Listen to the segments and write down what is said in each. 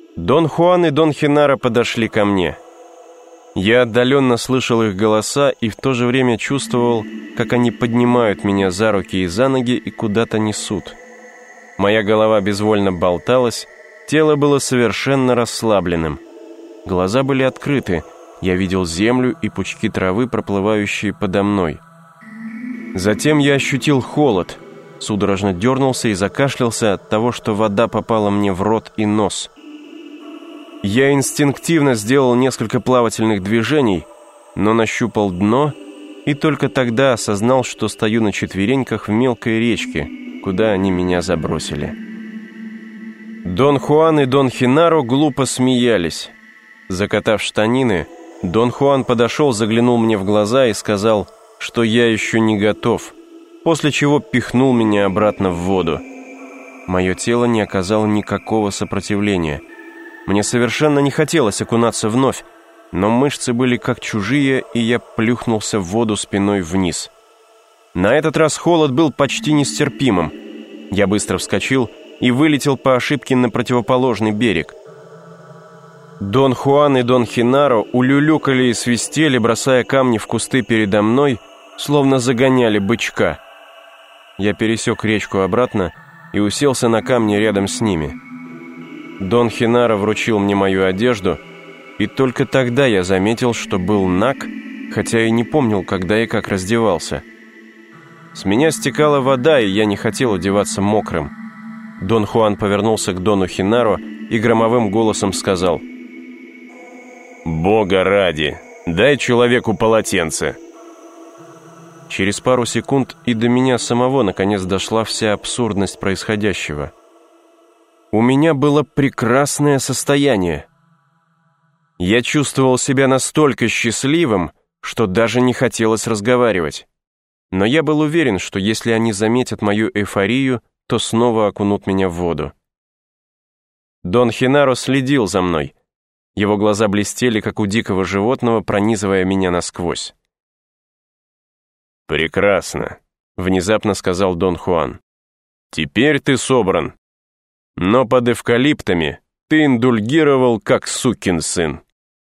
Дон Хуан и Дон Хенаро подошли ко мне. Я отдаленно слышал их голоса и в то же время чувствовал, как они поднимают меня за руки и за ноги и куда-то несут. Моя голова безвольно болталась, тело было совершенно расслабленным. Глаза были открыты, я видел землю и пучки травы, проплывающие подо мной. Затем я ощутил холод, судорожно дернулся и закашлялся от того, что вода попала мне в рот и нос. Я инстинктивно сделал несколько плавательных движений, но нащупал дно и только тогда осознал, что стою на четвереньках в мелкой речке, куда они меня забросили. Дон Хуан и Дон Хенаро глупо смеялись. Закатав штанины, Дон Хуан подошел, заглянул мне в глаза и сказал, что я еще не готов, после чего пихнул меня обратно в воду. Мое тело не оказало никакого сопротивления. Мне совершенно не хотелось окунаться вновь, но мышцы были как чужие, и я плюхнулся в воду спиной вниз. На этот раз холод был почти нестерпимым. Я быстро вскочил и вылетел по ошибке на противоположный берег. Дон Хуан и Дон Хенаро улюлюкали и свистели, бросая камни в кусты передо мной, словно загоняли бычка. Я пересек речку обратно и уселся на камни рядом с ними. Дон Хенаро вручил мне мою одежду, и только тогда я заметил, что был наг, хотя и не помнил, когда и как раздевался. С меня стекала вода, и я не хотел одеваться мокрым. Дон Хуан повернулся к Дону Хенаро и громовым голосом сказал: «Бога ради, дай человеку полотенце». Через пару секунд и до меня самого наконец дошла вся абсурдность происходящего. У меня было прекрасное состояние. Я чувствовал себя настолько счастливым, что даже не хотелось разговаривать. Но я был уверен, что если они заметят мою эйфорию, то снова окунут меня в воду. Дон Хенаро следил за мной. Его глаза блестели, как у дикого животного, пронизывая меня насквозь. «Прекрасно», — внезапно сказал Дон Хуан. «Теперь ты собран. Но под эвкалиптами ты индульгировал, как сукин сын».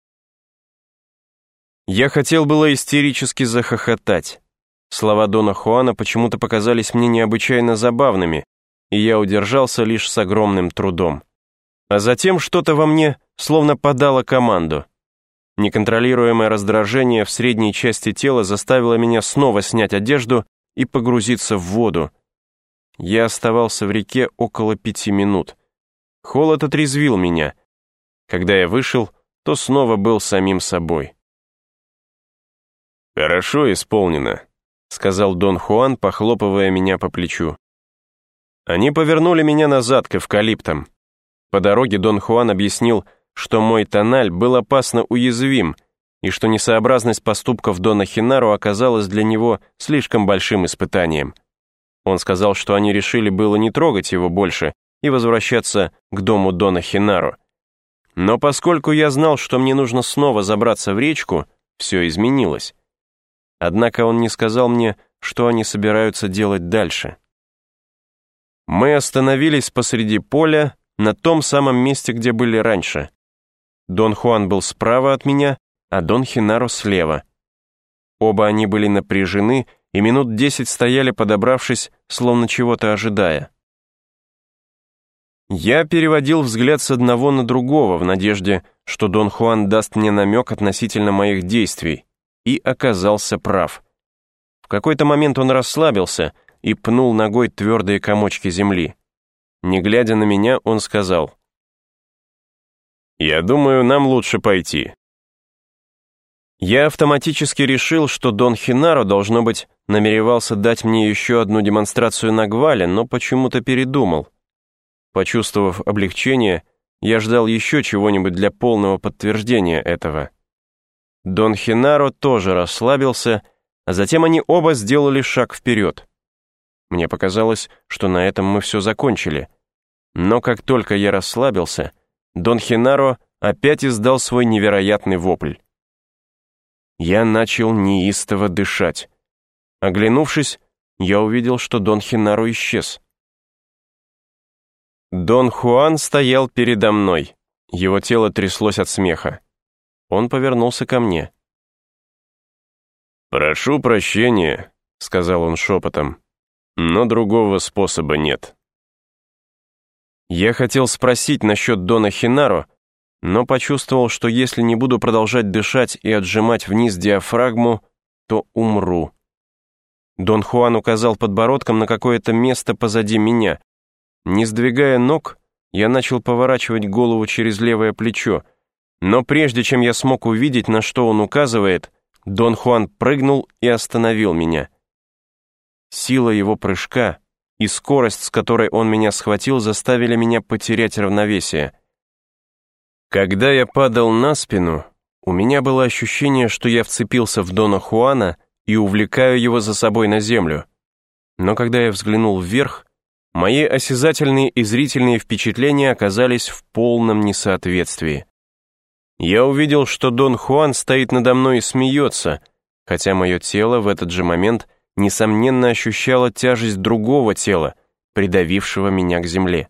Я хотел было истерически захохотать. Слова Дона Хуана почему-то показались мне необычайно забавными, и я удержался лишь с огромным трудом. А затем что-то во мне словно подало команду. Неконтролируемое раздражение в средней части тела заставило меня снова снять одежду и погрузиться в воду. Я оставался в реке около 5 минут. Холод отрезвил меня. Когда я вышел, то снова был самим собой. «Хорошо исполнено», — сказал Дон Хуан, похлопывая меня по плечу. Они повернули меня назад к эвкалиптам. По дороге Дон Хуан объяснил, что мой тональ был опасно уязвим и что несообразность поступков Дона Хенаро оказалась для него слишком большим испытанием. Он сказал, что они решили было не трогать его больше и возвращаться к дому Дона Хенаро. Но поскольку я знал, что мне нужно снова забраться в речку, все изменилось. Однако он не сказал мне, что они собираются делать дальше. Мы остановились посреди поля, на том самом месте, где были раньше. Дон Хуан был справа от меня, а Дон Хенаро слева. Оба они были напряжены и минут 10 стояли, подобравшись, словно чего-то ожидая. Я переводил взгляд с одного на другого в надежде, что Дон Хуан даст мне намек относительно моих действий, и оказался прав. В какой-то момент он расслабился и пнул ногой твердые комочки земли. Не глядя на меня, он сказал: «Я думаю, нам лучше пойти». Я автоматически решил, что Дон Хенаро, должно быть, намеревался дать мне еще одну демонстрацию на гвале, но почему-то передумал. Почувствовав облегчение, я ждал еще чего-нибудь для полного подтверждения этого. Дон Хенаро тоже расслабился, а затем они оба сделали шаг вперед. Мне показалось, что на этом мы все закончили. Но как только я расслабился, Дон Хенаро опять издал свой невероятный вопль. Я начал неистово дышать. Оглянувшись, я увидел, что Дон Хенаро исчез. Дон Хуан стоял передо мной. Его тело тряслось от смеха. Он повернулся ко мне. «Прошу прощения», — сказал он шепотом, — «но другого способа нет». Я хотел спросить насчет Дона Хинаро, но почувствовал, что если не буду продолжать дышать и отжимать вниз диафрагму, то умру. Дон Хуан указал подбородком на какое-то место позади меня. Не сдвигая ног, я начал поворачивать голову через левое плечо, но прежде чем я смог увидеть, на что он указывает, Дон Хуан прыгнул и остановил меня. Сила его прыжка и скорость, с которой он меня схватил, заставили меня потерять равновесие. Когда я падал на спину, у меня было ощущение, что я вцепился в Дона Хуана и увлекаю его за собой на землю. Но когда я взглянул вверх, мои осязательные и зрительные впечатления оказались в полном несоответствии. Я увидел, что Дон Хуан стоит надо мной и смеется, хотя мое тело в этот же момент несомненно ощущало тяжесть другого тела, придавившего меня к земле.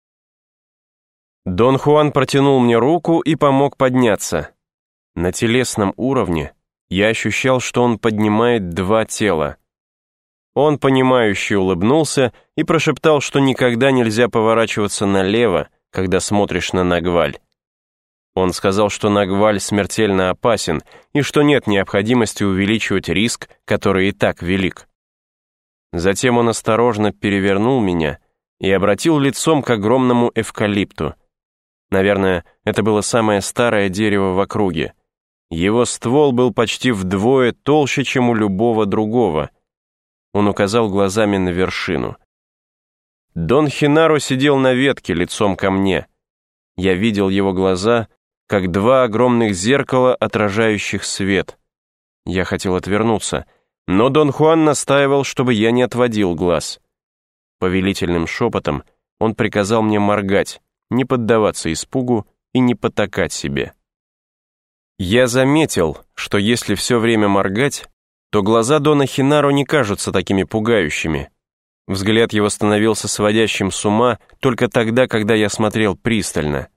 Дон Хуан протянул мне руку и помог подняться. На телесном уровне я ощущал, что он поднимает два тела. Он, понимающе улыбнулся и прошептал, что никогда нельзя поворачиваться налево, когда смотришь на Нагваль. Он сказал, что Нагваль смертельно опасен и что нет необходимости увеличивать риск, который и так велик. Затем он осторожно перевернул меня и обратил лицом к огромному эвкалипту. Наверное, это было самое старое дерево в округе. Его ствол был почти вдвое толще, чем у любого другого. Он указал глазами на вершину. Дон Хинаро сидел на ветке лицом ко мне. Я видел его глаза, как два огромных зеркала, отражающих свет. Я хотел отвернуться, но Дон Хуан настаивал, чтобы я не отводил глаз. Повелительным шепотом он приказал мне моргать, не поддаваться испугу и не потакать себе. Я заметил, что если все время моргать, то глаза Дона Хинаро не кажутся такими пугающими. Взгляд его становился сводящим с ума только тогда, когда я смотрел пристально.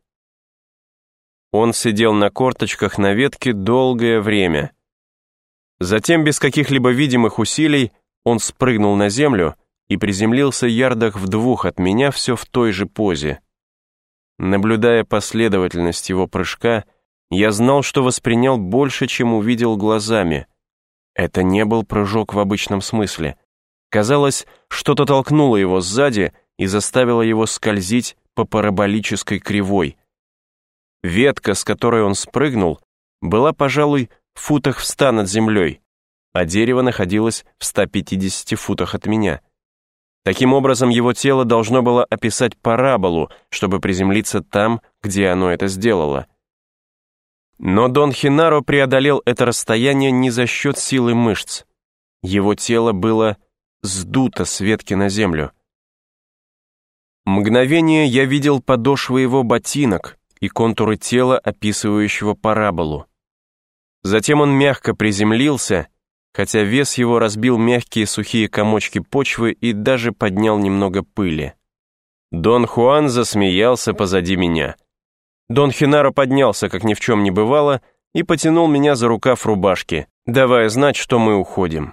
Он сидел на корточках на ветке долгое время. Затем, без каких-либо видимых усилий, он спрыгнул на землю и приземлился ярдах в 2 от меня все в той же позе. Наблюдая последовательность его прыжка, я знал, что воспринял больше, чем увидел глазами. Это не был прыжок в обычном смысле. Казалось, что-то толкнуло его сзади и заставило его скользить по параболической кривой. Ветка, с которой он спрыгнул, была, пожалуй, в футах в 100 над землей, а дерево находилось в 150 футах от меня. Таким образом, его тело должно было описать параболу, чтобы приземлиться там, где оно это сделало. Но Дон Хинаро преодолел это расстояние не за счет силы мышц. Его тело было сдуто с ветки на землю. Мгновение я видел подошвы его ботинок и контуры тела, описывающего параболу. Затем он мягко приземлился, хотя вес его разбил мягкие сухие комочки почвы и даже поднял немного пыли. Дон Хуан засмеялся позади меня. Дон Хинаро поднялся, как ни в чем не бывало, и потянул меня за рукав рубашки, давая знать, что мы уходим.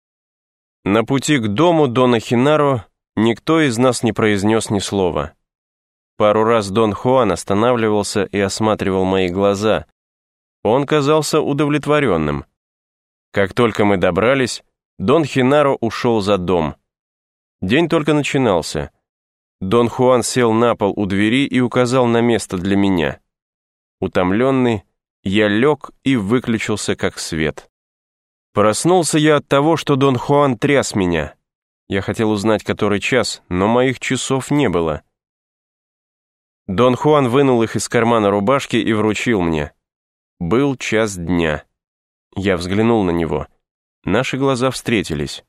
На пути к дому Дона Хинаро никто из нас не произнес ни слова. Пару раз Дон Хуан останавливался и осматривал мои глаза. Он казался удовлетворенным. Как только мы добрались, Дон Хинаро ушел за дом. День только начинался. Дон Хуан сел на пол у двери и указал на место для меня. Утомленный, я лег и выключился как свет. Проснулся я от того, что Дон Хуан тряс меня. Я хотел узнать, который час, но моих часов не было. Дон Хуан вынул их из кармана рубашки и вручил мне. Был 1 дня. Я взглянул на него. Наши глаза встретились.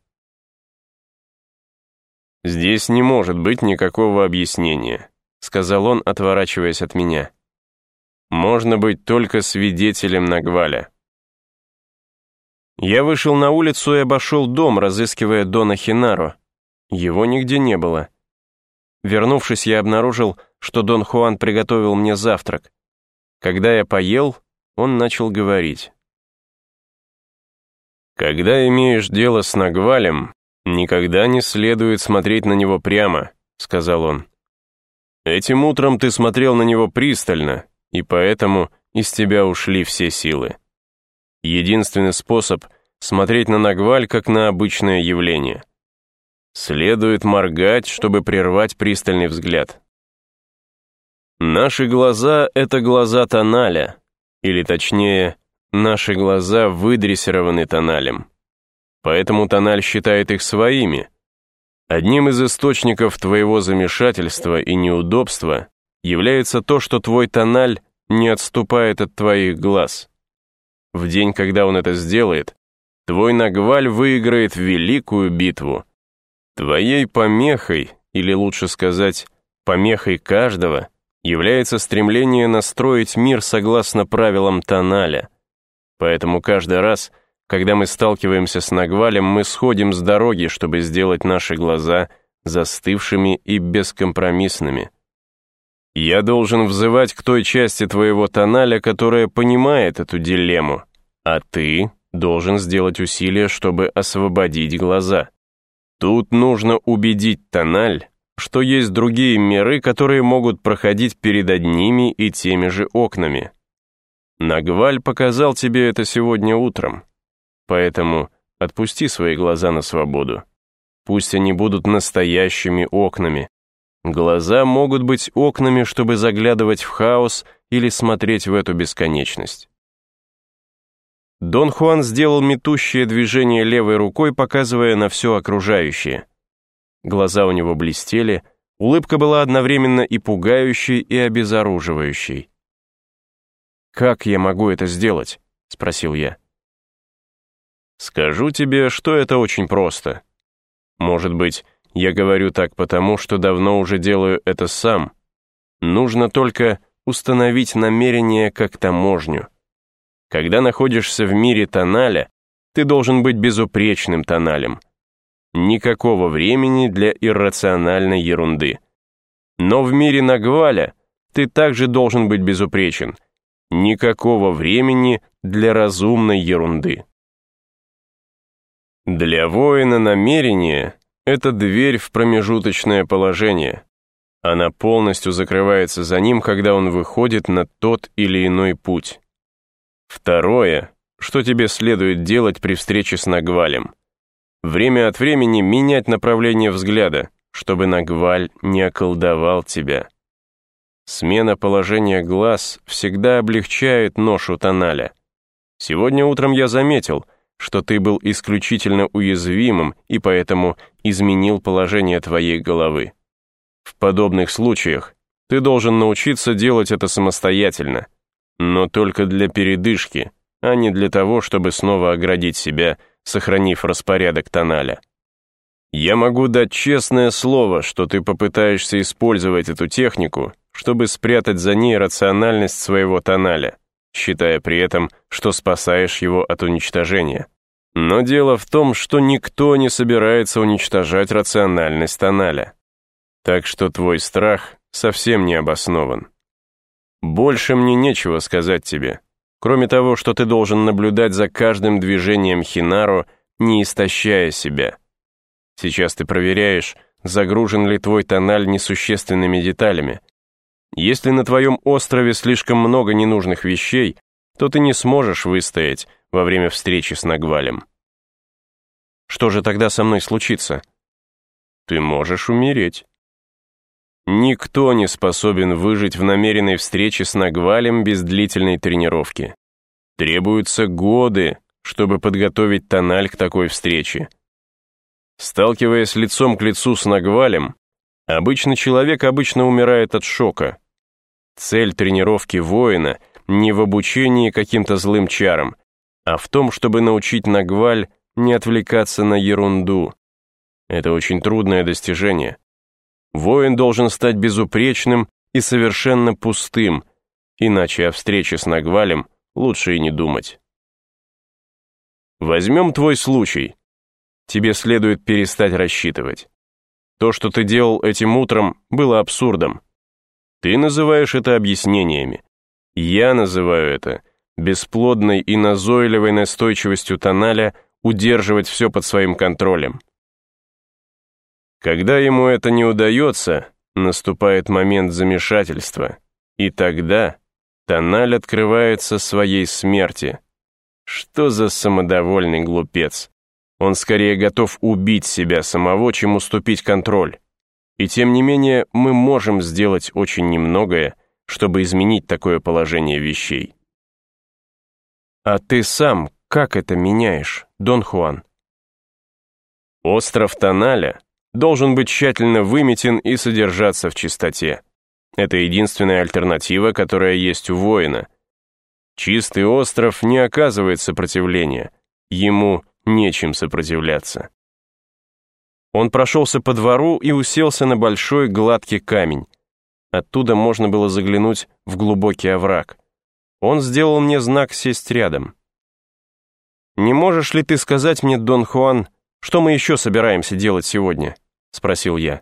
«Здесь не может быть никакого объяснения», — сказал он, отворачиваясь от меня. «Можно быть только свидетелем Нагваля». Я вышел на улицу и обошел дом, разыскивая Дона Хинаро. Его нигде не было. Вернувшись, я обнаружил, что Дон Хуан приготовил мне завтрак. Когда я поел, он начал говорить. «Когда имеешь дело с Нагвалем, никогда не следует смотреть на него прямо», — сказал он. «Этим утром ты смотрел на него пристально, и поэтому из тебя ушли все силы. Единственный способ — смотреть на Нагваль как на обычное явление. Следует моргать, чтобы прервать пристальный взгляд. Наши глаза — это глаза Тоналя, или точнее, наши глаза выдрессированы Тоналем. Поэтому Тональ считает их своими. Одним из источников твоего замешательства и неудобства является то, что твой Тональ не отступает от твоих глаз. В день, когда он это сделает, твой Нагваль выиграет великую битву. Твоей помехой, или лучше сказать, помехой каждого, является стремление настроить мир согласно правилам Тоналя. Поэтому каждый раз, когда мы сталкиваемся с Нагвалем, мы сходим с дороги, чтобы сделать наши глаза застывшими и бескомпромиссными. Я должен взывать к той части твоего Тоналя, которая понимает эту дилемму, а ты должен сделать усилие, чтобы освободить глаза. Тут нужно убедить Тональ, что есть другие миры, которые могут проходить перед одними и теми же окнами. Нагваль показал тебе это сегодня утром, поэтому отпусти свои глаза на свободу. Пусть они будут настоящими окнами. Глаза могут быть окнами, чтобы заглядывать в хаос или смотреть в эту бесконечность. Дон Хуан сделал метущее движение левой рукой, показывая на все окружающее. Глаза у него блестели, улыбка была одновременно и пугающей, и обезоруживающей. «Как я могу это сделать?» — спросил я. «Скажу тебе, что это очень просто. Может быть, я говорю так потому, что давно уже делаю это сам. Нужно только установить намерение как таможню. Когда находишься в мире Тоналя, ты должен быть безупречным Тоналем. Никакого времени для иррациональной ерунды. Но в мире Нагваля ты также должен быть безупречен. Никакого времени для разумной ерунды. Для воина намерение — это дверь в промежуточное положение. Она полностью закрывается за ним, когда он выходит на тот или иной путь. Второе, что тебе следует делать при встрече с Нагвалем. Время от времени менять направление взгляда, чтобы Нагваль не околдовал тебя. Смена положения глаз всегда облегчает ношу Тоналя. Сегодня утром я заметил, что ты был исключительно уязвимым и поэтому изменил положение твоей головы. В подобных случаях ты должен научиться делать это самостоятельно, но только для передышки, а не для того, чтобы снова оградить себя, сохранив распорядок Тоналя. Я могу дать честное слово, что ты попытаешься использовать эту технику, чтобы спрятать за ней рациональность своего Тоналя, считая при этом, что спасаешь его от уничтожения. Но дело в том, что никто не собирается уничтожать рациональность Тоналя. Так что твой страх совсем не обоснован. Больше мне нечего сказать тебе, кроме того, что ты должен наблюдать за каждым движением Хинару, не истощая себя. Сейчас ты проверяешь, загружен ли твой Тональ несущественными деталями. Если на твоем острове слишком много ненужных вещей, то ты не сможешь выстоять во время встречи с Нагвалем. Что же тогда со мной случится? Ты можешь умереть. Никто не способен выжить в намеренной встрече с Нагвалем без длительной тренировки. Требуются годы, чтобы подготовить Тональ к такой встрече. Сталкиваясь лицом к лицу с Нагвалем, обычный человек обычно умирает от шока. Цель тренировки воина не в обучении каким-то злым чарам, а в том, чтобы научить Нагваль не отвлекаться на ерунду. Это очень трудное достижение. Воин должен стать безупречным и совершенно пустым, иначе о встрече с Нагвалем лучше и не думать. Возьмем твой случай. Тебе следует перестать рассчитывать. То, что ты делал этим утром, было абсурдом. Ты называешь это объяснениями. Я называю это бесплодной и назойливой настойчивостью Тоналя удерживать все под своим контролем. Когда ему это не удается, наступает момент замешательства, и тогда Тональ открывается своей смерти. Что за самодовольный глупец? Он скорее готов убить себя самого, чем уступить контроль. И тем не менее мы можем сделать очень немногое, чтобы изменить такое положение вещей. А ты сам как это меняешь, Дон Хуан? Остров Тоналя должен быть тщательно выметен и содержаться в чистоте. Это единственная альтернатива, которая есть у воина. Чистый остров не оказывает сопротивления, ему нечем сопротивляться. Он прошелся по двору и уселся на большой гладкий камень. Оттуда можно было заглянуть в глубокий овраг. Он сделал мне знак сесть рядом. «Не можешь ли ты сказать мне, Дон Хуан, что мы еще собираемся делать сегодня?» — спросил я.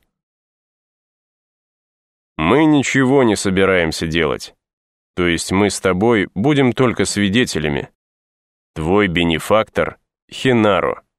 «Мы ничего не собираемся делать. То есть мы с тобой будем только свидетелями. Твой бенефактор — Хенаро.